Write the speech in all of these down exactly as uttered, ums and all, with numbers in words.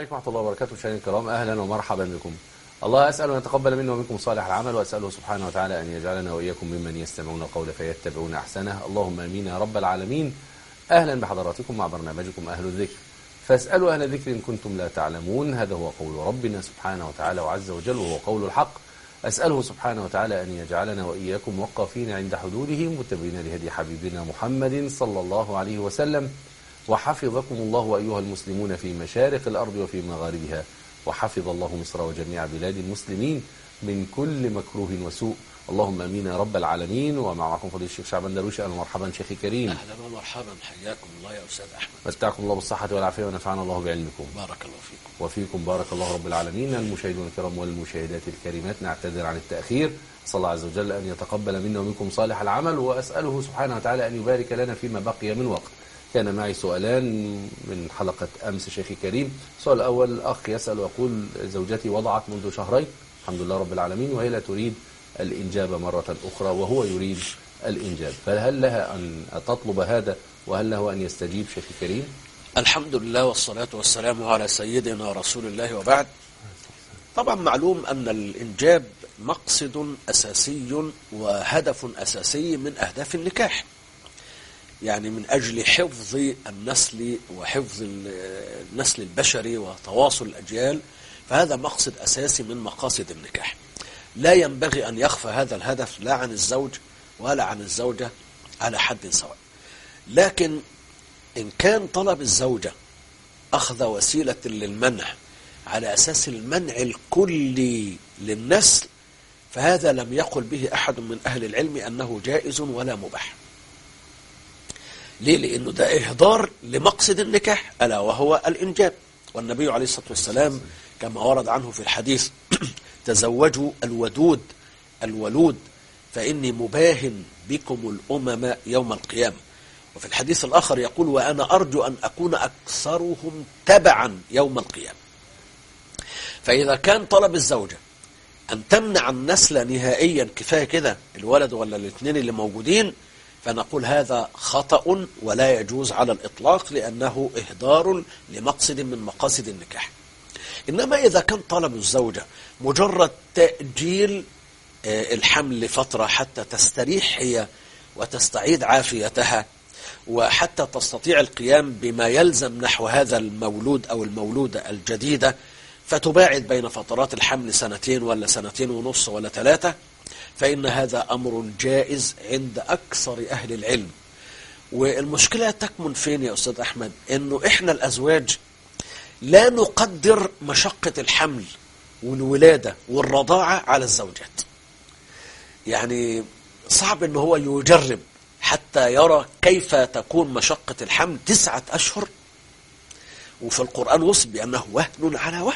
عليكم ورحمة الله وبركاته. مشاهدينا الكرام، أهلا ومرحبا بكم. الله أسأل أن يتقبل منا ومنكم صالح العمل، وأسأله سبحانه وتعالى أن يجعلنا وإياكم ممن يستمعون القول فيتبعون أحسنه. اللهم آمين يا رب العالمين. أهلا بحضراتكم مع برنامجكم أهل الذكر، فاسألوا أهل الذكر إن كنتم لا تعلمون. هذا هو قول ربنا سبحانه وتعالى وعز وجل، وهو قول الحق. أسأله سبحانه وتعالى أن يجعلنا وإياكم وقافين عند حدوده، متبعين لهدي حبيبنا محمد صلى الله عليه وسلم. وحفظكم الله أيها المسلمون في مشارق الأرض وفي مغاربها، وحفظ الله مصر وجميع بلاد المسلمين من كل مكروه وسوء. اللهم امين يا رب العالمين. ومعكم فضيلة الشيخ شعبان درويشي. اهلا ومرحبا شيخي كريم. اهلا ومرحبا، حياكم الله يا استاذ احمد. متعكم الله بالصحة والعافية ونفعنا الله بعلمكم. بارك الله فيكم. وفيكم بارك الله رب العالمين. المشاهدون الكرام والمشاهدات الكريمات، نعتذر عن التأخير. صلى الله عز وجل أن يتقبل منا ومنكم صالح العمل، وأسأله سبحانه وتعالى أن يبارك لنا فيما بقي من وقت. كان معي سؤالان من حلقة أمس شيخي كريم. السؤال الأول، أخ يسأل ويقول: زوجتي وضعت منذ شهرين الحمد لله رب العالمين، وهي لا تريد الإنجاب مرة أخرى وهو يريد الإنجاب، فهل لها أن تطلب هذا وهل له أن يستجيب شيخي كريم؟ الحمد لله والصلاة والسلام على سيدنا رسول الله، وبعد. طبعا معلوم أن الإنجاب مقصد أساسي وهدف أساسي من أهداف النكاح، يعني من أجل حفظ النسل وحفظ النسل البشري وتواصل الأجيال، فهذا مقصد أساسي من مقاصد النكاح. لا ينبغي أن يخفى هذا الهدف لا عن الزوج ولا عن الزوجة على حد سواء. لكن إن كان طلب الزوجة أخذ وسيلة للمنع على أساس المنع الكلي للنسل، فهذا لم يقل به أحد من أهل العلم أنه جائز ولا مباح. ليه؟ لأنه ده إهدار لمقصد النكاح ألا وهو الإنجاب. والنبي عليه الصلاة والسلام كما ورد عنه في الحديث: تزوجوا الودود الولود فإني مباهن بكم الأمم يوم القيامة. وفي الحديث الآخر يقول: وأنا أرجو أن أكون أكثرهم تبعا يوم القيامة. فإذا كان طلب الزوجة أن تمنع النسل نهائيا، كفاية كده الولد ولا الاثنين اللي موجودين، فنقول هذا خطأ ولا يجوز على الإطلاق، لأنه إهدار لمقصد من مقاصد النكاح. إنما إذا كان طلب الزوجة مجرد تأجيل الحمل لفترة حتى تستريح هي وتستعيد عافيتها، وحتى تستطيع القيام بما يلزم نحو هذا المولود أو المولودة الجديدة، فتباعد بين فترات الحمل سنتين ولا سنتين ونص ولا ثلاثة، فإن هذا أمر جائز عند أكثر أهل العلم. والمشكلة تكمن فين يا أستاذ أحمد؟ إنه إحنا الأزواج لا نقدر مشقة الحمل والولادة والرضاعة على الزوجات. يعني صعب إنه هو يجرب حتى يرى كيف تكون مشقة الحمل تسعة أشهر، وفي القرآن وصف بأنه وهن على وهن.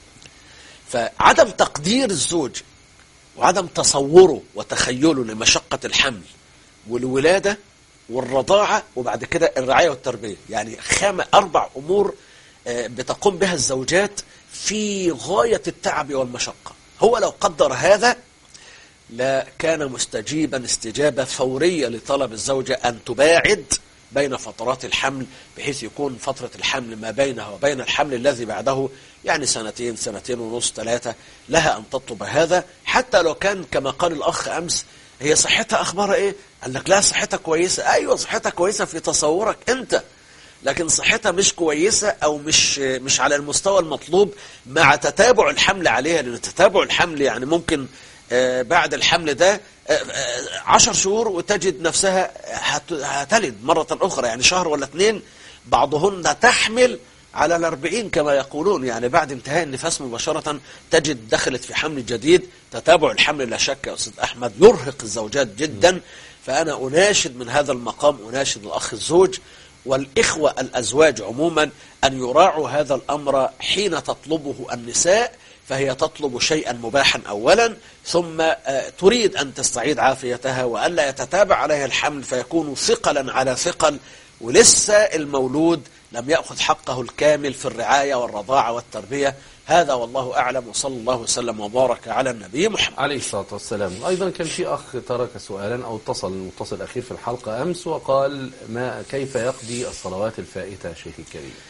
فعدم تقدير الزوج وعدم تصوره وتخيله لمشقة الحمل والولادة والرضاعة وبعد كده الرعاية والتربية، يعني خام أربع أمور بتقوم بها الزوجات في غاية التعب والمشقة. هو لو قدر هذا لا كان مستجيبا استجابة فورية لطلب الزوجة أن تباعد بين فترات الحمل، بحيث يكون فترة الحمل ما بينها وبين الحمل الذي بعده يعني سنتين سنتين ونص ثلاثة، لها أن تطلب هذا. حتى لو كان كما قال الأخ أمس: هي صحتها أخبارها إيه؟ قال لك لا صحتها كويسة. أيوة صحتها كويسة في تصورك أنت، لكن صحتها مش كويسة أو مش مش على المستوى المطلوب مع تتابع الحمل عليها. لأن تتابع الحمل يعني ممكن بعد الحمل ده عشر شهور وتجد نفسها هتلد مرة أخرى، يعني شهر ولا اثنين، بعضهن تحمل على الأربعين كما يقولون، يعني بعد انتهاء النفاس مباشرة تجد دخلت في حمل جديد. تتابع الحمل لا شك يا أستاذ أحمد يرهق الزوجات جدا. فأنا أناشد من هذا المقام، أناشد الأخ الزوج والإخوة الأزواج عموما أن يراعوا هذا الأمر حين تطلبه النساء، فهي تطلب شيئا مباحا أولا، ثم تريد أن تستعيد عافيتها وألا يتتابع عليها الحمل فيكون ثقلا على ثقل، ولسه المولود لم يأخذ حقه الكامل في الرعاية والرضاعة والتربية. هذا والله أعلم، وصلى الله وسلم وبارك على النبي محمد عليه الصلاة والسلام. أيضا كان في أخ ترك سؤالا أو اتصل المتصل الأخير في الحلقة أمس وقال: ما كيف يقضي الصلوات الفائتة شيخي الكريم؟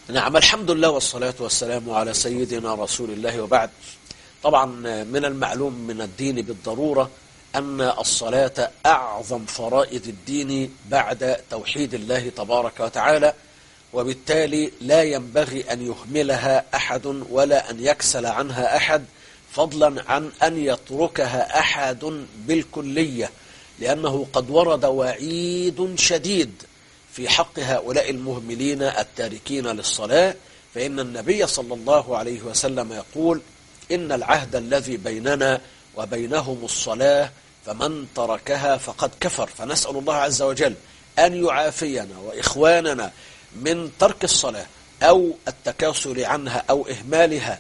نعم، الحمد لله والصلاة والسلام على سيدنا رسول الله وبعد. طبعا من المعلوم من الدين بالضرورة أن الصلاة أعظم فرائض الدين بعد توحيد الله تبارك وتعالى، وبالتالي لا ينبغي أن يهملها أحد ولا أن يكسل عنها أحد، فضلا عن أن يتركها أحد بالكلية، لأنه قد ورد وعيد شديد في حق هؤلاء المهملين التاركين للصلاة. فإن النبي صلى الله عليه وسلم يقول: إن العهد الذي بيننا وبينهم الصلاة، فمن تركها فقد كفر. فنسأل الله عز وجل أن يعافينا وإخواننا من ترك الصلاة أو التكاسل عنها أو إهمالها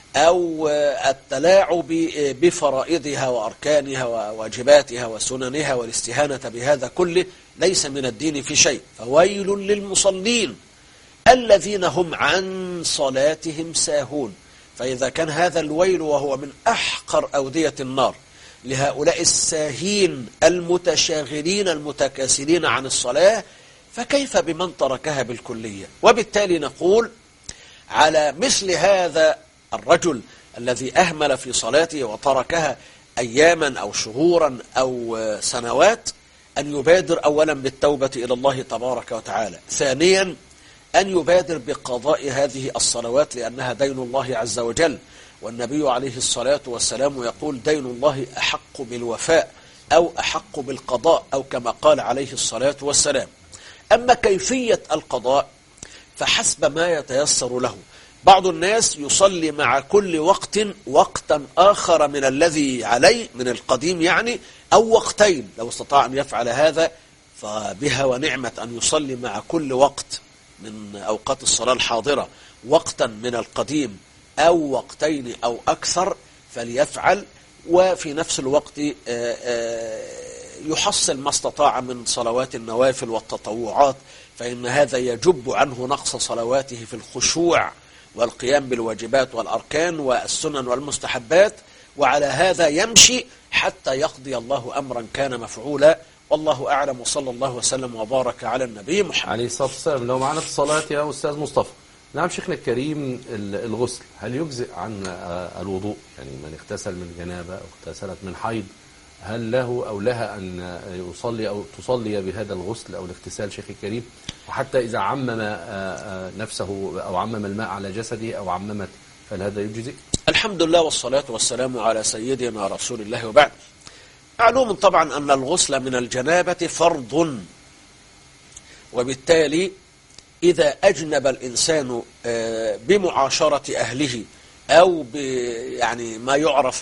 أو التلاعب بفرائضها وأركانها وواجباتها وسننها والاستهانة بهذا كله، ليس من الدين في شيء. فويل للمصلين الذين هم عن صلاتهم ساهون. فإذا كان هذا الويل وهو من أحقر أودية النار لهؤلاء الساهين المتشاغلين المتكاسلين عن الصلاة، فكيف بمن تركها بالكلية؟ وبالتالي نقول على مثل هذا الرجل الذي أهمل في صلاته وتركها أياما أو شهورا أو سنوات أن يبادر أولا بالتوبة إلى الله تبارك وتعالى، ثانيا أن يبادر بقضاء هذه الصلوات لأنها دين الله عز وجل، والنبي عليه الصلاة والسلام يقول: دين الله أحق بالوفاء أو أحق بالقضاء، أو كما قال عليه الصلاة والسلام. أما كيفية القضاء فحسب ما يتيسر له. بعض الناس يصلي مع كل وقت وقتا آخر من الذي عليه من القديم يعني، أو وقتين. لو استطاع أن يفعل هذا فبها ونعمة، أن يصلي مع كل وقت من أوقات الصلاة الحاضرة وقتا من القديم أو وقتين أو أكثر فليفعل، وفي نفس الوقت يحصل ما استطاع من صلوات النوافل والتطوعات، فإن هذا يجب عنه نقص صلواته في الخشوع والقيام بالواجبات والأركان والسنن والمستحبات. وعلى هذا يمشي حتى يقضي الله أمرا كان مفعولا. والله أعلم، وصلى الله وسلم وبارك على النبي محمد عليه الصلاة والسلام. لو معنا في الصلاة يا أستاذ مصطفى. نعم شيخنا الكريم، الغسل هل يجزئ عن الوضوء؟ يعني من اغتسل من جنابة أو اغتسلت من حيض، هل له أو لها أن يصلي أو تصلي بهذا الغسل أو الاغتسال شيخ الكريم؟ وحتى إذا عمم نفسه أو عمم الماء على جسده أو عممت، فهل هذا يجزئ؟ الحمد لله والصلاة والسلام على سيدنا رسول الله وبعد. معلوم طبعا أن الغسل من الجنابة فرض، وبالتالي إذا أجنب الإنسان بمعاشرة أهله أو ب يعني ما يعرف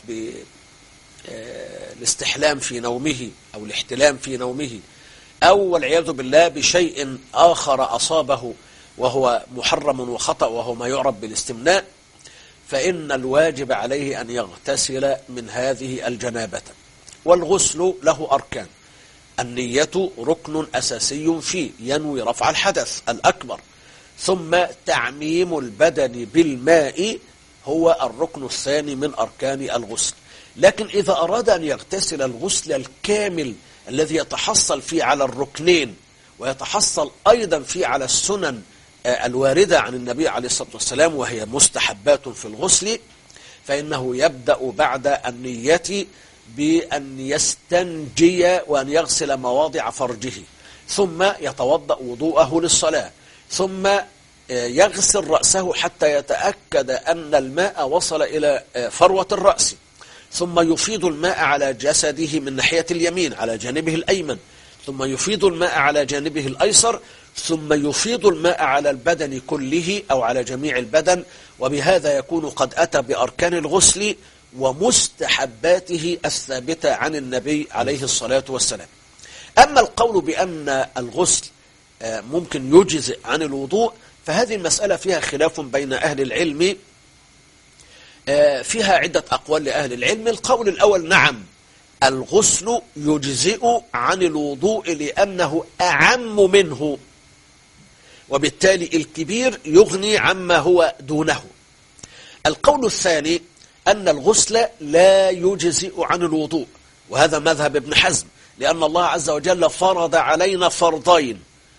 بالاستحلام في نومه أو الاحتلام في نومه، أو والعياذ بالله بشيء آخر أصابه وهو محرم وخطأ وهو ما يعرف بالاستمناء، فإن الواجب عليه أن يغتسل من هذه الجنابة. والغسل له أركان. النية ركن أساسي فيه، ينوي رفع الحدث الأكبر، ثم تعميم البدن بالماء هو الركن الثاني من أركان الغسل. لكن إذا أراد أن يغتسل الغسل الكامل الذي يتحصل فيه على الركنين ويتحصل أيضا فيه على السنن الواردة عن النبي عليه الصلاة والسلام وهي مستحبات في الغسل، فإنه يبدأ بعد النية بأن يستنجي وأن يغسل مواضع فرجه، ثم يتوضأ وضوءه للصلاة، ثم يغسل رأسه حتى يتأكد أن الماء وصل إلى فروة الرأس، ثم يفيض الماء على جسده من ناحية اليمين على جانبه الأيمن، ثم يفيض الماء على جانبه الأيسر، ثم يفيض الماء على البدن كله أو على جميع البدن. وبهذا يكون قد أتى بأركان الغسل ومستحباته الثابتة عن النبي عليه الصلاة والسلام. أما القول بأن الغسل ممكن يجزئ عن الوضوء، فهذه المسألة فيها خلاف بين أهل العلم، فيها عدة أقوال لأهل العلم. القول الأول: نعم، الغسل يجزئ عن الوضوء لأنه أعم منه، وبالتالي الكبير يغني عما هو دونه. القول الثاني أن الغسل لا يجزئ عن الوضوء، وهذا مذهب ابن حزم، لأن الله عز وجل فرض علينا فرضين: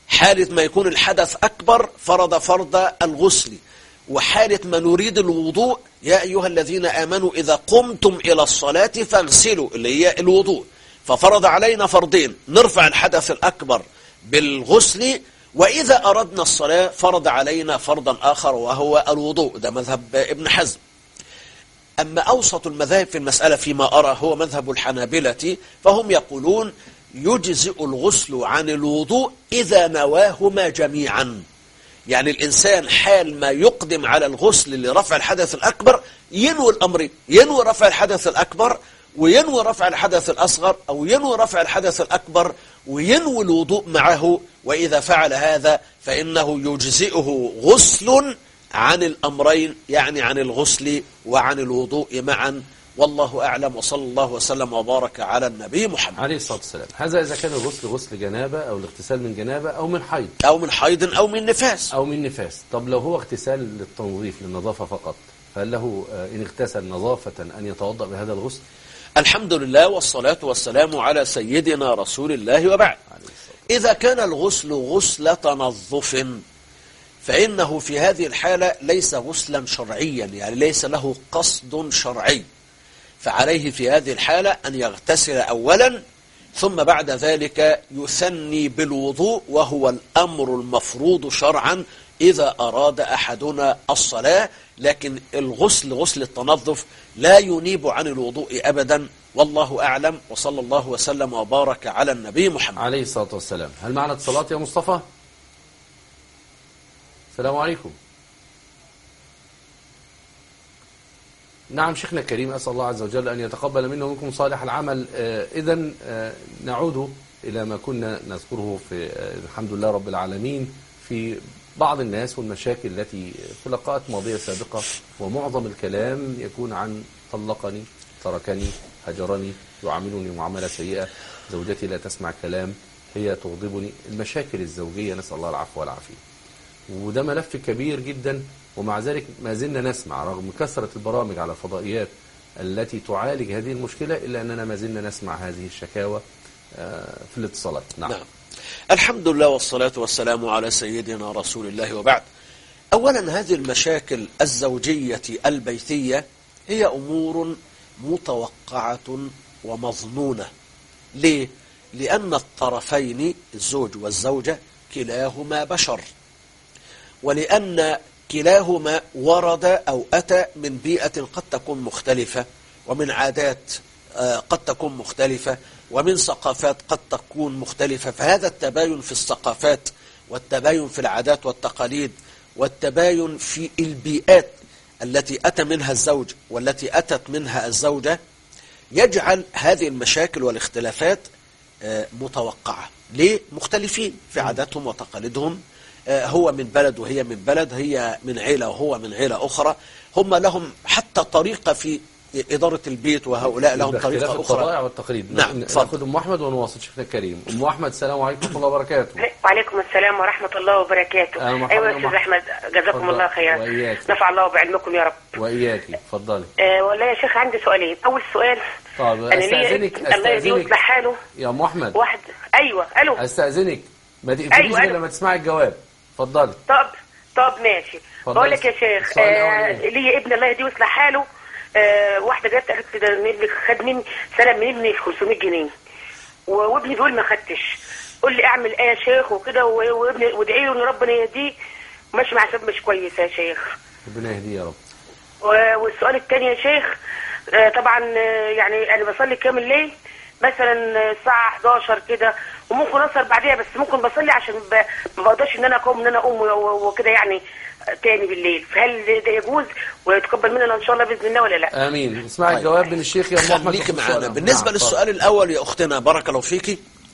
حالة ما يكون الحدث أكبر فرض فرض الغسل، وحالة ما نريد الوضوء يا أيها الذين آمنوا إذا قمتم إلى الصلاة فاغسلوا اللي هي الوضوء، ففرض علينا فرضين، نرفع الحدث الأكبر بالغسل، وإذا أردنا الصلاة فرض علينا فرضا آخر وهو الوضوء. ده مذهب ابن حزم. أما أوسط المذاهب في المسألة فيما أرى هو مذهب الحنابلة، فهم يقولون يجزئ الغسل عن الوضوء إذا نواهما جميعا. يعني الإنسان حال ما يقدم على الغسل لرفع الحدث الأكبر ينوي الأمرين، ينوي رفع الحدث الأكبر وينوي رفع الحدث الأصغر، أو ينوي رفع الحدث الأكبر وينوي الوضوء معه. وإذا فعل هذا فإنه يجزئه غسل عن الأمرين، يعني عن الغسل وعن الوضوء معا. والله أعلم، وصلى الله وسلم وبارك على النبي محمد عليه الصلاة والسلام. هذا إذا كان الغسل غسل جنابة أو الاغتسال من جنابة أو من حيض أو من حيض أو من نفاس أو من نفاس. طب لو هو اغتسال للتنظيف للنظافة فقط، فهل له إن اغتسل نظافة أن يتوضأ بهذا الغسل؟ الحمد لله والصلاة والسلام على سيدنا رسول الله وبعد. إذا كان الغسل غسل تنظف فإنه في هذه الحالة ليس غسلا شرعيا، يعني ليس له قصد شرعي، فعليه في هذه الحالة أن يغتسل أولا ثم بعد ذلك يثني بالوضوء، وهو الأمر المفروض شرعا إذا أراد أحدنا الصلاة. لكن الغسل غسل التنظف لا ينيب عن الوضوء أبدا. والله أعلم، وصلى الله وسلم وبارك على النبي محمد عليه الصلاة والسلام. هل معنا اتصالات يا مصطفى؟ السلام عليكم. نعم شيخنا الكريم، أسأل الله عز وجل أن يتقبل منا ومنكم صالح العمل. آه إذن آه نعود إلى ما كنا نذكره في آه الحمد لله رب العالمين في بعض الناس والمشاكل التي في لقاءات ماضية سابقة، ومعظم الكلام يكون عن طلقني، تركني، هجرني، يعاملني معاملة سيئة، زوجتي لا تسمع كلام، هي تغضبني. المشاكل الزوجية نسأل الله العفو والعافية، وده ملف كبير جدا، ومع ذلك ما زلنا نسمع رغم كثرة البرامج على الفضائيات التي تعالج هذه المشكلة، إلا أننا ما زلنا نسمع هذه الشكاوى في الاتصالات. نعم. نعم. الحمد لله والصلاة والسلام على سيدنا رسول الله وبعد. أولا هذه المشاكل الزوجية البيتية هي أمور متوقعة ومظنونة. ليه؟ لأن الطرفين الزوج والزوجة كلاهما بشر، ولأن كلاهما ورد أو أتى من بيئة قد تكون مختلفة، ومن عادات قد تكون مختلفة، ومن ثقافات قد تكون مختلفة. فهذا التباين في الثقافات والتباين في العادات والتقاليد والتباين في البيئات التي أتى منها الزوج والتي أتت منها الزوجة يجعل هذه المشاكل والاختلافات متوقعة. ليه؟ مختلفين في عاداتهم وتقاليدهم، هو من بلد وهي من بلد، هي من عيلة وهو من عيلة أخرى، هم لهم حتى طريقة في إدارة البيت، وهؤلاء لهم طريقة أخرى. الطبائع والتقاليد. نعم. ناخذ أم أحمد ونواصل شيخنا الكريم. أم أحمد السلام عليكم ورحمة الله وبركاته. وعليكم السلام ورحمة الله وبركاته. أيوة يا أستاذ أحمد، جزاكم الله خيرا، نفع الله بعلمكم يا رب. وإياكي. اتفضلي. أه والله يا شيخ عندي سؤالين. أول سؤال، طب استأذنك الله يصلح حاله يا أم أحمد. واحد. أيوة ألو. استأذنك ما تقفليش غير لما تسمعي الجواب. اتفضلي. طب طب ماشي. بقول لك يا شيخ، آه ليا ابن الله يهديه ويصلح حاله، آه واحدة جت قالت ده ابني خد مني سلم من ابني خمسمية جنيه، وابني بيقول ما خدتش. قول لي اعمل ايه يا شيخ وكده، وابني وادعي له ان ربنا يهديه، ماشي مع حساب مش كويس يا شيخ. ربنا يهديه يا رب. والسؤال الثاني يا شيخ، آه طبعا آه يعني انا بصلي كامل الليل مثلا الساعة احداشر كده، وممكن اسهر بعديها، بس ممكن بصلي عشان ب... ما بقدرش ان انا اقوم ان انا اقوم وكده يعني تاني بالليل. فهل ده يجوز ويتقبل مننا ان شاء الله باذن الله ولا لا؟ امين. اسمعي الجواب من الشيخ يا ام احمد. خليك معانا. بالنسبه نعم. للسؤال الاول يا اختنا بارك الله فيكي،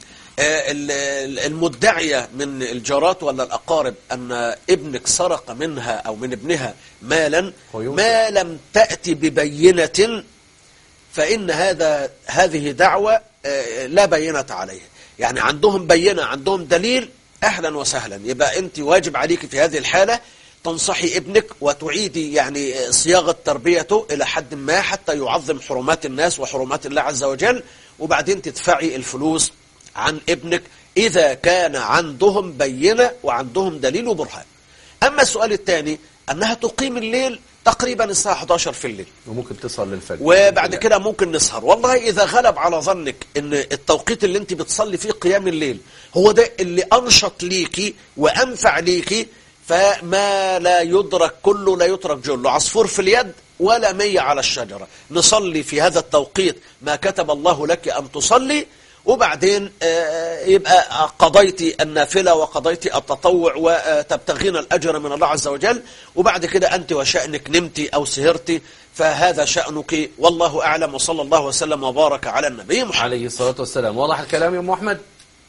المدعيه من الجارات ولا الاقارب ان ابنك سرق منها او من ابنها مالا ما لم تاتي ببينه، فان هذا هذه دعوه لا بينه عليها. يعني عندهم بينه، عندهم دليل، اهلا وسهلا. يبقى انت واجب عليك في هذه الحاله تنصحي ابنك وتعيدي يعني صياغه تربيته الى حد ما حتى يعظم حرمات الناس وحرمات الله عز وجل، وبعدين تدفعي الفلوس عن ابنك إذا كان عندهم بينة وعندهم دليل وبرهان. أما السؤال الثاني أنها تقيم الليل تقريبا الساعة إحدى عشرة في الليل وممكن تسهر للفجر، وبعد كده ممكن نسهر. والله إذا غلب على ظنك أن التوقيت اللي أنت بتصلي فيه قيام الليل هو ده اللي أنشط ليكي وأنفع ليكي، فما لا يدرك كله لا يترك جله، عصفور في اليد ولا مية على الشجرة. نصلي في هذا التوقيت ما كتب الله لك أن تصلي، وبعدين يبقى قضيتي النافلة وقضيتي التطوع وتبتغين الأجر من الله عز وجل، وبعد كده أنت وشأنك نمتي أو سهرتي فهذا شأنك، والله أعلم. وصلى الله وسلم وبارك على النبي محمد عليه الصلاة والسلام. واضح الكلام يا أم أحمد؟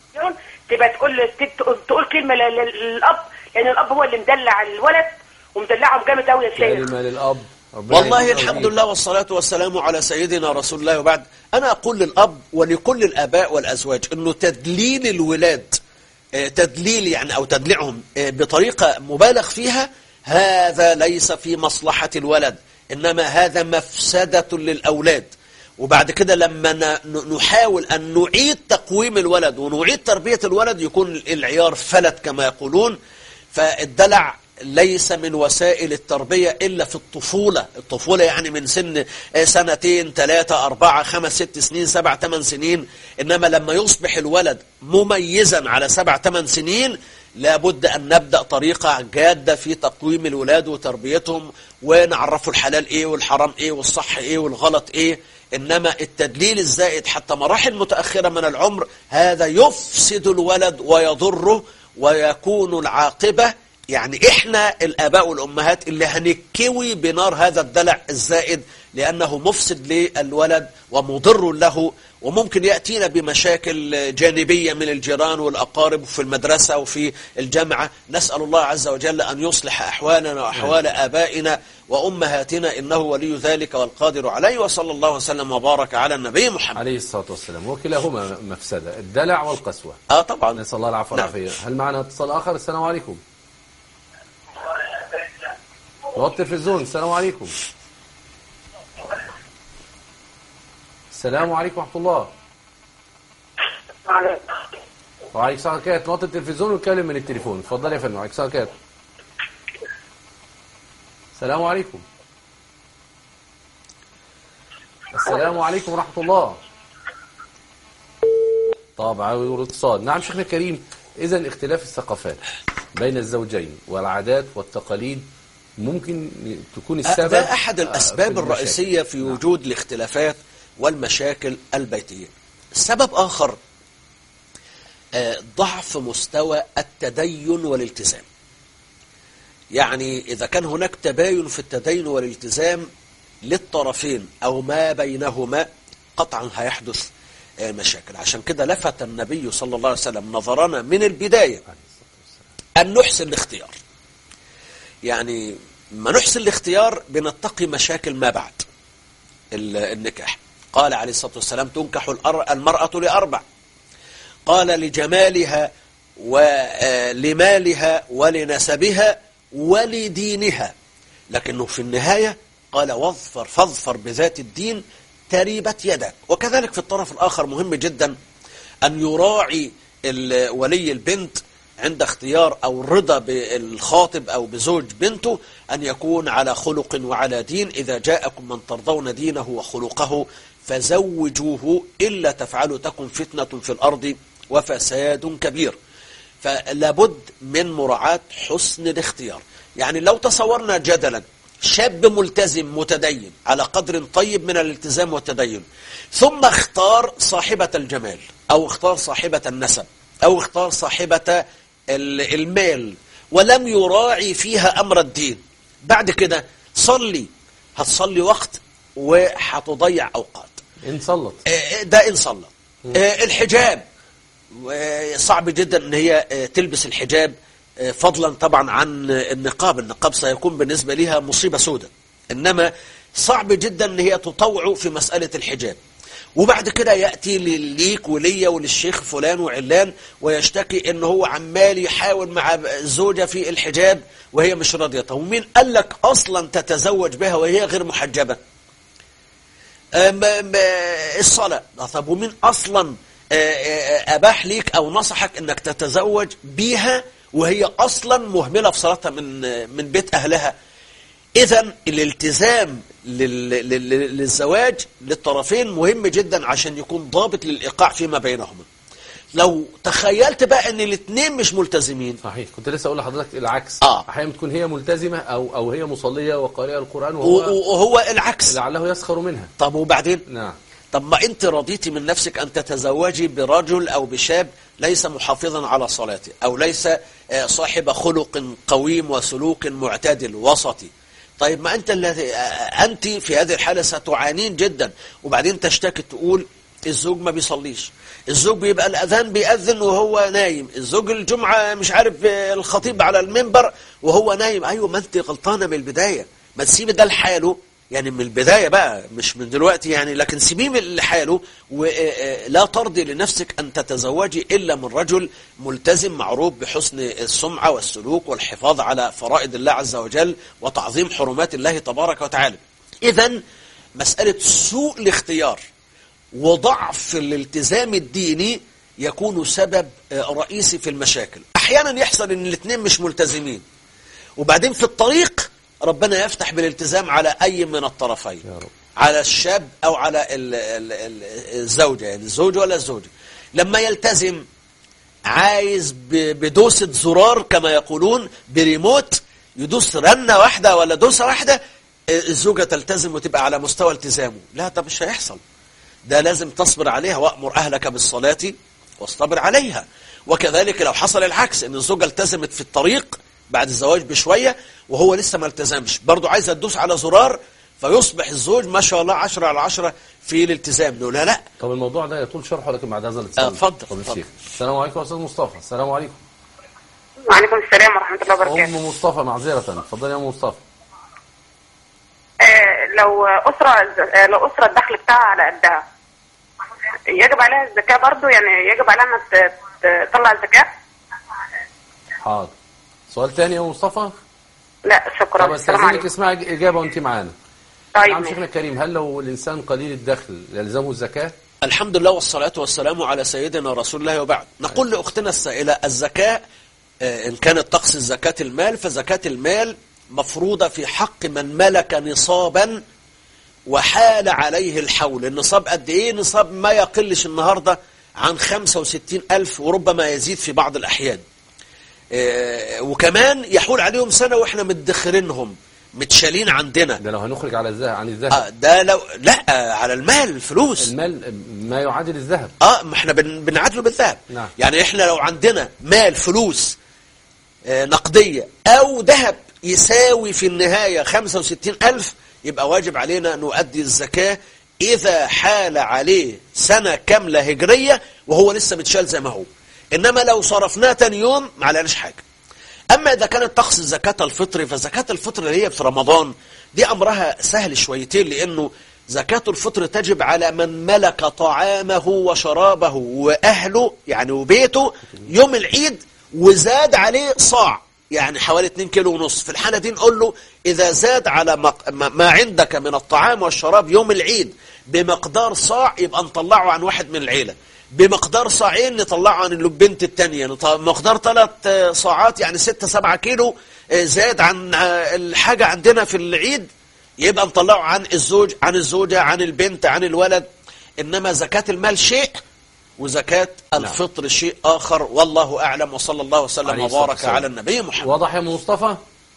تبقى تقول تقول كلمة للأب، لأن الأب هو اللي مدلع الولد ومدلعهم جامد قوي يا شيخ. كلمة للأب. والله الحمد لله والصلاة والسلام على سيدنا رسول الله. وبعد أنا أقول للأب ولكل الآباء والأزواج أنه تدليل الولاد، تدليل يعني أو تدليعهم بطريقة مبالغ فيها، هذا ليس في مصلحة الولد، إنما هذا مفسدة للأولاد. وبعد كده لما نحاول أن نعيد تقويم الولد ونعيد تربية الولد يكون العيار فلت كما يقولون. فالدلع ليس من وسائل التربية إلا في الطفولة. الطفولة يعني من سن سنتين ثلاثة أربعة خمس ست سنين سبع ثمان سنين. إنما لما يصبح الولد مميزا على سبع ثمان سنين لابد أن نبدأ طريقة جادة في تقويم الولاد وتربيتهم، ونعرفوا الحلال إيه والحرام إيه والصح إيه والغلط إيه. إنما التدليل الزائد حتى مراحل متأخرة من العمر هذا يفسد الولد ويضره، ويكون العاقبة يعني إحنا الآباء والأمهات اللي هنكوي بنار هذا الدلع الزائد، لأنه مفسد للولد ومضر له، وممكن يأتينا بمشاكل جانبية من الجيران والأقارب في المدرسة وفي الجامعة. نسأل الله عز وجل أن يصلح أحوالنا وأحوال آبائنا وأمهاتنا، إنه ولي ذلك والقادر عليه. وصلى الله وسلم وبارك على النبي محمد عليه الصلاة والسلام. وكلاهما مفسدة، الدلع والقسوة. آه طبعا. نسأل الله العفو والعافية. هل معنا اتصال آخر؟ السلام عليكم. وقت التلفزيون. السلام عليكم. السلام عليكم ورحمة الله. وعليك السلام عليكم. نوطي التلفزيون واتكلم من التليفون. اتفضل يا فندم. وعليك السلام عليكم. السلام عليكم. السلام عليكم ورحمة الله. طبعا والاتصال. نعم شيخنا الكريم، إذا اختلاف الثقافات بين الزوجين والعادات والتقاليد ممكن تكون السبب. ده أحد الأسباب في الرئيسية في وجود نعم. الاختلافات والمشاكل البيتية. سبب آخر ضعف مستوى التدين والالتزام. يعني إذا كان هناك تباين في التدين والالتزام للطرفين أو ما بينهما قطعا هيحدث مشاكل. عشان كده لفت النبي صلى الله عليه وسلم نظرنا من البداية أن نحسن الاختيار. يعني ما نحسن الاختيار بنتقي مشاكل ما بعد النكاح. قال عليه الصلاة والسلام تنكح المرأة لأربع، قال لجمالها ولمالها ولنسبها ولدينها، لكنه في النهاية قال واظفر فاظفر بذات الدين تريبت يدك. وكذلك في الطرف الآخر مهم جدا أن يراعي ولي البنت عند اختيار أو الرضا بالخاطب أو بزوج بنته أن يكون على خلق وعلى دين. إذا جاءكم من ترضون دينه وخلقه فزوجوه إلا تفعلوا تكن فتنة في الأرض وفساد كبير. فلابد من مراعاة حسن الاختيار. يعني لو تصورنا جدلا شاب ملتزم متدين على قدر طيب من الالتزام والتدين، ثم اختار صاحبة الجمال أو اختار صاحبة النسب أو اختار صاحبة المال ولم يراعي فيها أمر الدين، بعد كده صلي هتصلي وقت وهتضيع أوقات. إن صلت ده إن صلت. الحجاب صعب جدا أن هي تلبس الحجاب، فضلا طبعا عن النقاب. النقاب سيكون بالنسبة لها مصيبة سوداء، إنما صعب جدا أن هي تطوع في مسألة الحجاب. وبعد كده يأتي ليك وليا وللشيخ فلان وعلان ويشتكي إن هو عمال يحاول مع الزوجة في الحجاب وهي مش راضية. ومين قال لك أصلا تتزوج بها وهي غير محجبة؟ الصلاة. طب ومين أصلا أباح ليك أو نصحك أنك تتزوج بيها وهي أصلا مهملة في صلاتها من من بيت أهلها. إذن الالتزام للزواج للطرفين مهم جدا عشان يكون ضابط للإيقاع فيما بينهما. لو تخيلت بقى ان الاثنين مش ملتزمين، صحيح، كنت لسه اقول لحضرتك العكس. آه. احيانا تكون هي ملتزمه او او هي مصليه وقارئه القران وهو وهو العكس، لعله يسخر منها. طب وبعدين؟ نعم. طب ما انت رضيتي من نفسك ان تتزوجي برجل او بشاب ليس محافظا على صلاته او ليس صاحب خلق قويم وسلوك معتدل وسطي. طيب ما انت الذي انت في هذه الحاله ستعانين جدا، وبعدين تشتكي تقول الزوج ما بيصليش، الزوج بيبقى الأذان بيأذن وهو نايم، الزوج الجمعة مش عارف الخطيب على المنبر وهو نايم. أيوة، ما أنت غلطانة من البداية، ما تسيبي ده لحاله يعني من البداية بقى، مش من دلوقتي يعني، لكن سيبيه لحاله ولا ترضي لنفسك أن تتزوجي إلا من رجل ملتزم معروف بحسن السمعة والسلوك والحفاظ على فرائض الله عز وجل وتعظيم حرمات الله تبارك وتعالى. إذن مسألة سوء الاختيار وضعف الالتزام الديني يكون سبب رئيسي في المشاكل. احيانا يحصل ان الاثنين مش ملتزمين وبعدين في الطريق ربنا يفتح بالالتزام على اي من الطرفين، على الشاب او على الزوجة، يعني الزوج ولا الزوجة. لما يلتزم عايز بدوسة زرار كما يقولون، بريموت، يدوس رنة واحدة ولا دوسة واحدة الزوجة تلتزم وتبقى على مستوى التزامه. لا، ده مش هيحصل، ده لازم تصبر عليها. وأمر أهلك بالصلاة واصطبر عليها. وكذلك لو حصل العكس، ان الزوجة التزمت في الطريق بعد الزواج بشوية وهو لسه ما التزمش، برضو عايزة تدوس على زرار فيصبح الزوج ما شاء الله عشرة على عشرة في الالتزام. نقول لا لا. طب الموضوع ده يطول شرحه، لكن بعد هذا الاتصال. اتفضل. اتفضل. السلام عليكم يا استاذ مصطفى. السلام عليكم. وعليكم السلام ورحمة الله وبركاته. ام مصطفى، معذرة، اتفضلي يا ام مصطفى. آه لو أسرة آه لو أسرة الدخل بتاعها على قدها يجب عليها الزكاة برضو، يعني يجب عليها انها تطلع الزكاة؟ حاضر. سؤال ثاني يا مصطفى؟ لا شكرا. طب استاذنك اسمعي اجابه وانت معانا. طيب. نعم شيخنا الكريم، هل لو الانسان قليل الدخل يلزمه الزكاه؟ الحمد لله والصلاة والسلام على سيدنا رسول الله وبعد. نقول لاختنا السائلة الزكاة ان كانت تقصد زكاة المال، فزكاة المال مفروضة في حق من ملك نصابا وحال عليه الحول. النصاب قد ايه؟ نصاب ما يقلش النهاردة عن خمسة وستين ألف وربما يزيد في بعض الأحيان. اه وكمان يحول عليهم سنة وإحنا مدخرينهم متشالين عندنا. ده لو هنخرج على الذهب عن الذهب. اه ده لو لا على المال، الفلوس. المال ما يعادل الذهب. اه ما احنا بن بنعادله بالذهب. نعم. يعني احنا لو عندنا مال فلوس اه نقدية أو ذهب يساوي في النهاية خمسة وستين ألف، يبقى واجب علينا نؤدي الزكاة إذا حال عليه سنة كاملة هجرية وهو لسه متشال زي ما هو. إنما لو صرفناه تاني يوم ما عليناش حاجة. أما إذا كانت تقصد زكاة الفطر، فزكاة الفطر اللي هي في رمضان دي أمرها سهل شويتين، لأنه زكاة الفطر تجب على من ملك طعامه وشرابه وأهله يعني وبيته يوم العيد وزاد عليه صاع، يعني حوالي اتنين كيلو ونص. في الحالة دي نقول له إذا زاد على ما عندك من الطعام والشراب يوم العيد بمقدار صاع يبقى نطلعه عن واحد من العيلة، بمقدار صاعين نطلعه عن البنت التانية، مقدار ثلاث صاعات يعني ستة سبعة كيلو زاد عن الحاجة عندنا في العيد يبقى نطلعه عن الزوج عن الزوجة عن البنت عن الولد. إنما زكاة المال شيء وزكاة الفطر نعم. شيء آخر، والله أعلم. وصلى الله وسلم وبارك على النبي محمد. واضح يا مصطفى؟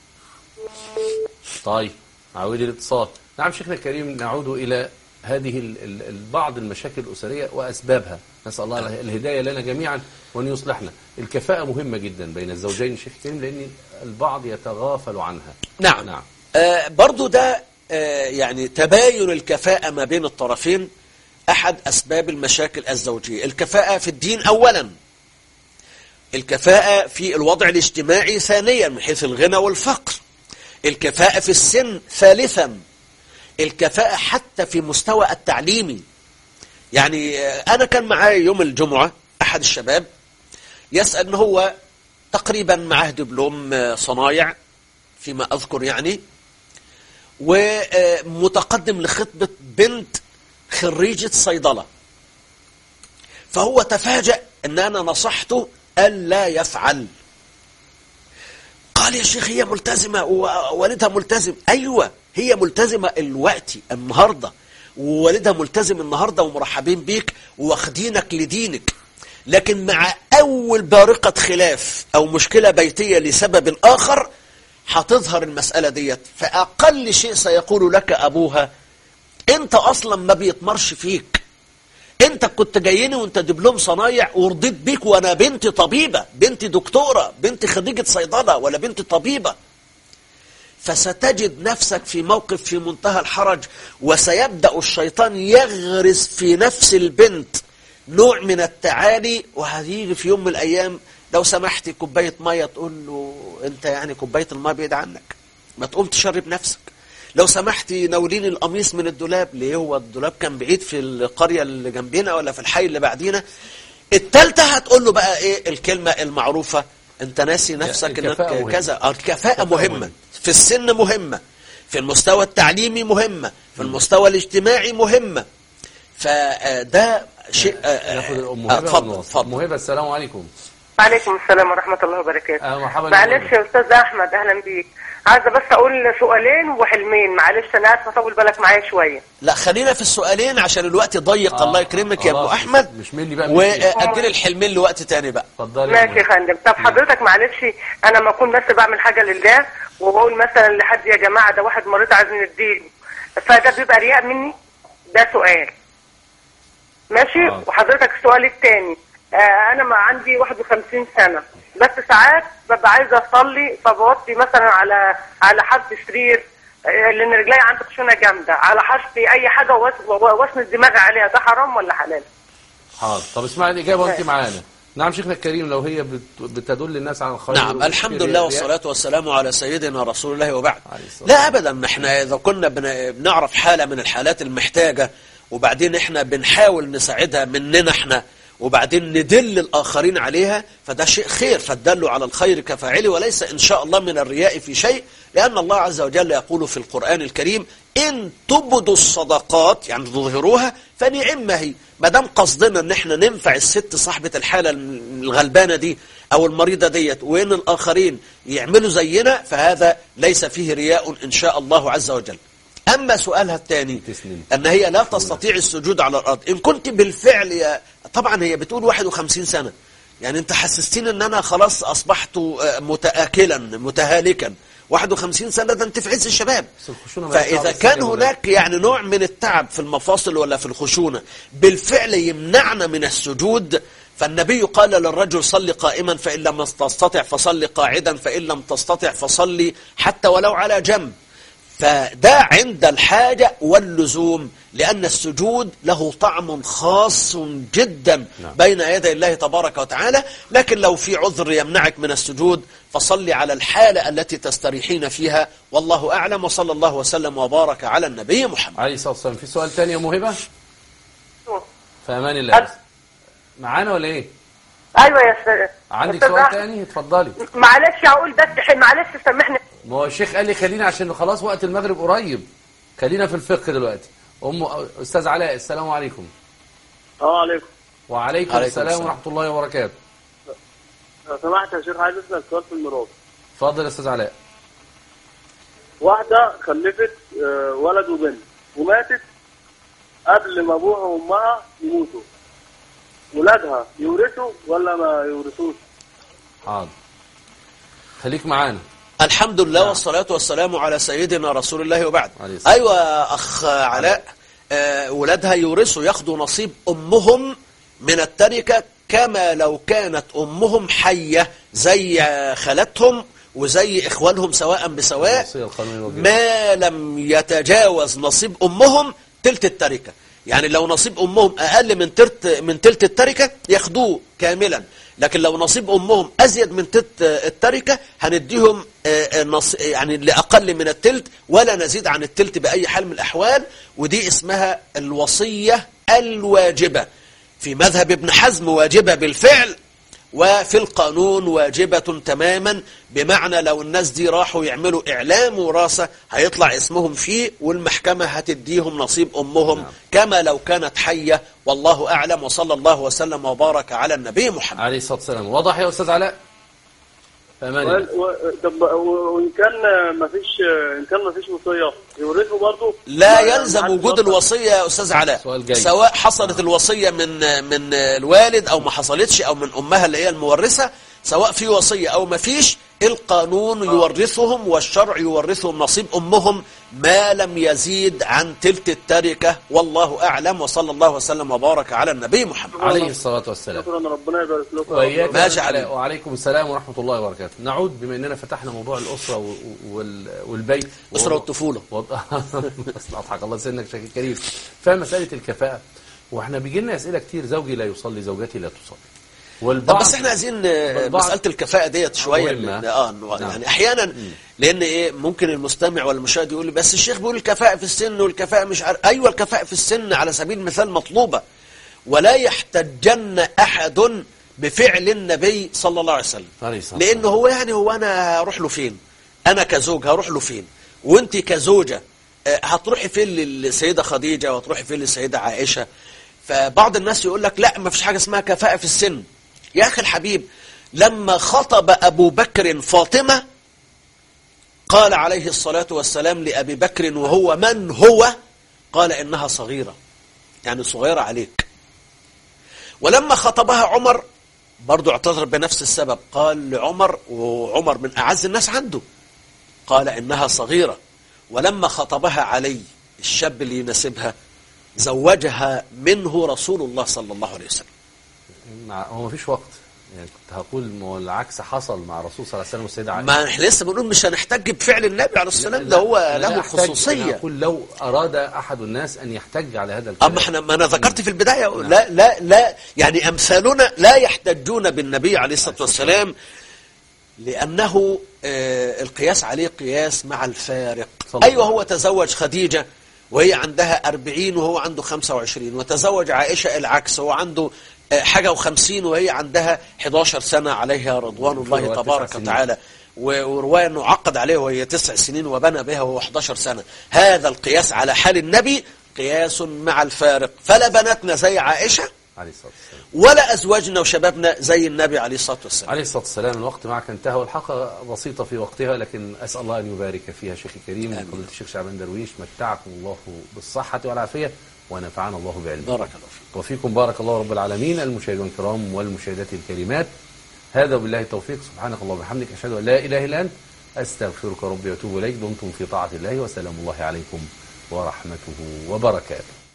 طيب عودي الاتصال. نعم شيخنا الكريم، نعود إلى هذه بعض المشاكل الأسرية وأسبابها. نسأل الله الهداية لنا جميعا وأن يصلحنا. الكفاءة مهمة جدا بين الزوجين شيخ الكريم، لأن البعض يتغافل عنها. نعم, نعم. آه برضو ده آه يعني تباين الكفاءة ما بين الطرفين أحد أسباب المشاكل الزوجية. الكفاءة في الدين أولا، الكفاءة في الوضع الاجتماعي ثانيا من حيث الغنى والفقر، الكفاءة في السن ثالثا، الكفاءة حتى في مستوى التعليمي. يعني أنا كان معايا يوم الجمعة أحد الشباب يسأل أنه هو تقريبا معاه دبلوم صنايع فيما أذكر يعني، ومتقدم لخطبة بنت خريجة صيدلة. فهو تفاجأ أن أنا نصحته ألا يفعل. قال يا شيخ هي ملتزمة ووالدها ملتزم. أيوة هي ملتزمة الوقت النهاردة، ووالدها ملتزم النهاردة ومرحبين بيك واخدينك لدينك، لكن مع أول بارقة خلاف أو مشكلة بيتية لسبب آخر هتظهر المسألة ديت، فأقل شيء سيقول لك أبوها أنت أصلا ما بيتمرش فيك، أنت كنت جايني وأنت دبلوم صنايع ورضيت بيك وأنا بنتي طبيبة، بنتي دكتورة، بنتي خريجة صيدلة ولا بنتي طبيبة. فستجد نفسك في موقف في منتهى الحرج، وسيبدأ الشيطان يغرس في نفس البنت نوع من التعالي، وهتيجي في يوم من الأيام لو سمحتي كوباية مية تقول له أنت يعني كوباية المية بعيد عنك، ما تقوم تشرب نفسك. لو سمحتي ناوليني القميص من الدولاب، ليه هو الدولاب كان بعيد في القرية اللي جنبنا ولا في الحي اللي بعدينا. التالتة هتقول له بقى إيه الكلمة المعروفة، أنت ناسي نفسك إنك كذا. الكفاءة مهمة في السن، مهمة في المستوى التعليمي، مهمة في المستوى الاجتماعي، مهمة. فده شيء. ناخد الأم مهبة. اتفضل اتفضل. مهبة السلام عليكم. وعليكم السلام ورحمة الله وبركاته. أهلا مرحبا. معلش يا أستاذ أحمد، أهلا بيك. عايزة بس أقول سؤالين وحلمين، معلش أنا آسفة أطول بالك معايا شوية. لا خلينا في السؤالين عشان الوقت ضيق. آه. الله يكرمك يا أبو أحمد. مش مني بقى، وأجل الحلمين لوقت تاني بقى. اتفضلي. ماشي يا فندم. طب حضرتك معلش أنا ما أكون بس بعمل حاجة لله وبقول مثلا لحد يا جماعة ده واحد مريض عايز نديله، فده بيبقى رياء مني؟ ده سؤال. ماشي. آه. وحضرتك السؤال الثاني، آه أنا ما عندي واحد وخمسين سنة، بس ساعات ببقى عايزة أصلي فبوطي مثلا على على حرف سرير، لأن رجلي عندي خشونة جامدة، على حرف أي حاجة واسند دماغي عليها، ده حرام ولا حلال؟ حاضر. طب اسمعي الإجابة وأنت معانا. نعم شيخنا الكريم، لو هي بتدل الناس على الخير. نعم الحمد لله والصلاة والسلام على سيدنا رسول الله وبعد. لا أبدا، احنا إذا كنا بنعرف حالة من الحالات المحتاجة وبعدين احنا بنحاول نساعدها مننا احنا وبعدين ندل الآخرين عليها، فده شيء خير، فالدل على الخير كفاعله، وليس إن شاء الله من الرياء في شيء، لأن الله عز وجل يقول في القرآن الكريم إن تبدوا الصدقات يعني تظهروها فنعم هي. ما دام قصدنا ان احنا ننفع الست صاحبة الحالة الغلبانة دي او المريضة ديت، وان الاخرين يعملوا زينا، فهذا ليس فيه رياء ان شاء الله عز وجل. اما سؤالها الثاني ان هي لا تستطيع السجود على الارض، ان كنت بالفعل يا طبعا هي بتقول واحد وخمسين سنة، يعني انت حسستين ان انا خلاص اصبحت متآكلا متهالكا. واحد وخمسين سنة ده انت في عز الشباب، فإذا كان هناك يعني نوع من التعب في المفاصل ولا في الخشونة بالفعل يمنعنا من السجود، فالنبي قال للرجل صل قائما فإن لم تستطع فصل قاعدا فإن لم تستطع فصل حتى ولو على جنب. فده عند الحاجة واللزوم، لأن السجود له طعم خاص جدا بين يدي الله تبارك وتعالى. لكن لو في عذر يمنعك من السجود فصل على الحالة التي تستريحين فيها، والله أعلم، وصلى الله وسلم وبارك على النبي محمد عليه الصلاة والسلام. في سؤال تاني يا موهبة؟ في أمان الله. معانا ولا إيه؟ أيوة يا أستاذ. عندك سؤال تاني؟ اتفضلي. معلش أقول بس، معلش سامحني. ما هو الشيخ قال لي خلينا عشان خلاص وقت المغرب قريب، خلينا في الفقه دلوقتي. أم أستاذ علاء السلام عليكم. السلام عليكم. وعليكم السلام ورحمة الله وبركاته. لو سمحت يا شيخ عايز اسالك سؤال في الميراث. اتفضل يا استاذ علاء. واحدة خلفت ولد وبنت وماتت قبل ما ابوها وامها يموتوا، ولادها يورثوا ولا ما يورثوش؟ حاضر. خليك معانا. الحمد لله. نعم. والصلاة والسلام على سيدنا رسول الله وبعد. أيوة أخ علاء، آه ولادها يورثوا، ياخدوا نصيب أمهم من التركة كما لو كانت أمهم حية زي خالتهم وزي إخوانهم سواء بسواء، ما لم يتجاوز نصيب أمهم تلت التركة. يعني لو نصيب أمهم أقل من تلت من تلت التركة ياخدوه كاملا، لكن لو نصيب أمهم أزيد من تلت التركة هنديهم يعني لأقل من التلت ولا نزيد عن التلت بأي حال من الأحوال. ودي اسمها الوصية الواجبة. في مذهب ابن حزم واجبة بالفعل، وفي القانون واجبة تماما، بمعنى لو الناس دي راحوا يعملوا إعلام وراثة هيطلع اسمهم فيه، والمحكمة هتديهم نصيب أمهم نعم. كما لو كانت حية. والله أعلم، وصلى الله وسلم وبارك على النبي محمد عليه الصلاة والسلام. واضح يا أستاذ علاء؟ فأمان الله. و- و- طب و- وان كان ما فيش ان كان ما فيش وصيه يورثه برضه؟ لا يعني يلزم حد وجود يوصل- الوصية يا أستاذ علاء، سؤال جيد. سواء حصلت الوصية من من الوالد أو ما حصلتش، أو من أمها اللي هي المورثة، سواء في وصية أو ما فيش، القانون يورثهم والشرع يورثهم نصيب أمهم ما لم يزيد عن تلت التركة. والله أعلم، وصلى الله وسلم وبارك على النبي محمد. عليه الصلاة والسلام. شكرا، ربنا يبارك لكم. وإياك ماشي يا عليك. علاء. وعليكم السلام ورحمة الله وبركاته. نعود بما أننا فتحنا موضوع الأسرة و- وال- والبيت. أسرة والطفولة. وض- أصل أضحك الله سنك شكل كريم. فمسألة الكفاءة، واحنا بيجي لنا أسئلة كتير، زوجي لا يصلي، زوجتي لا تصلي. طب والبعض بس احنا عايزين آه، والبعض- مسألة الكفاءة ديت شوية، مهمة. لأن- اه إنه نعم. يعني احيانا لان ايه ممكن المستمع ولا المشاهد يقول لي بس الشيخ بيقول الكفاءة في السن والكفاءة مش عارف. ايوه الكفاءة في السن على سبيل المثال مطلوبة، ولا يحتجن احد بفعل النبي صلى الله عليه وسلم، عليه الصلاة لانه هو يعني هو انا هروح له فين؟ انا كزوج هروح له فين؟ وانت كزوجة آه، هتروحي فين للسيدة خديجة وهتروحي فين للسيدة عائشة؟ فبعض الناس يقول لك لا ما فيش حاجة اسمها كفاءة في السن. يا أخي الحبيب، لما خطب أبو بكر فاطمة قال عليه الصلاة والسلام لأبي بكر وهو من هو؟ قال إنها صغيرة، يعني صغيرة عليك. ولما خطبها عمر برضو اعتذر بنفس السبب، قال لعمر، وعمر من أعز الناس عنده، قال إنها صغيرة. ولما خطبها علي الشاب اللي يناسبها زوجها منه رسول الله صلى الله عليه وسلم. مع- هو مفيش وقت، يعني كنت هقول ما هو العكس حصل مع الرسول صلى الله عليه وسلم والسيدة عائشة. ما احنا لسه بنقول مش هنحتج بفعل النبي عليه الصلاة والسلام، ده هو أنا له لا أحتج- أنا الخصوصية. أقول لو أراد أحد الناس أن يحتج على هذا الكلام. أما احنا ما أنا ذكرت في البداية لا لا لا يعني أمثالنا لا يحتجون بالنبي عليه الصلاة والسلام، لأنه آه القياس عليه قياس مع الفارق. صلى أيوة الله هو تزوج خديجة وهي عندها أربعين وهو عنده خمسة وعشرين، وتزوج عائشة العكس، هو عنده آه حاجة وخمسين وهي عندها حداشر سنة عليها رضوان الله رواية تبارك تسع سنين. وتعالى، و- ورواية أنه عقد عليه وهي تسع سنين وبنى بها وهو حداشر سنة. هذا القياس على حال النبي قياس مع الفارق، فلا بناتنا زي عائشة عليه الصلاة والسلام. ولا أزواجنا وشبابنا زي النبي عليه الصلاة والسلام. عليه الصلاة والسلام. الوقت معك انتهى، والحلقة بسيطة في وقتها، لكن أسأل الله أن يبارك فيها. شيخي الكريم فضيلة الشيخ شعبان درويش، متعكم الله بالصحة والعافية ونفعنا الله بعلمه. بارك الله فيك. وفيكم بارك الله رب العالمين. المشاهدين الكرام والمشاهدات الكريمات، هذا بالله التوفيق. سبحانك اللهم وبحمدك، أشهد أن لا إله إلا أنت، أستغفرك ربي وأتوب إليك. دمتم في طاعة الله، وسلام الله عليكم ورحمته وبركاته.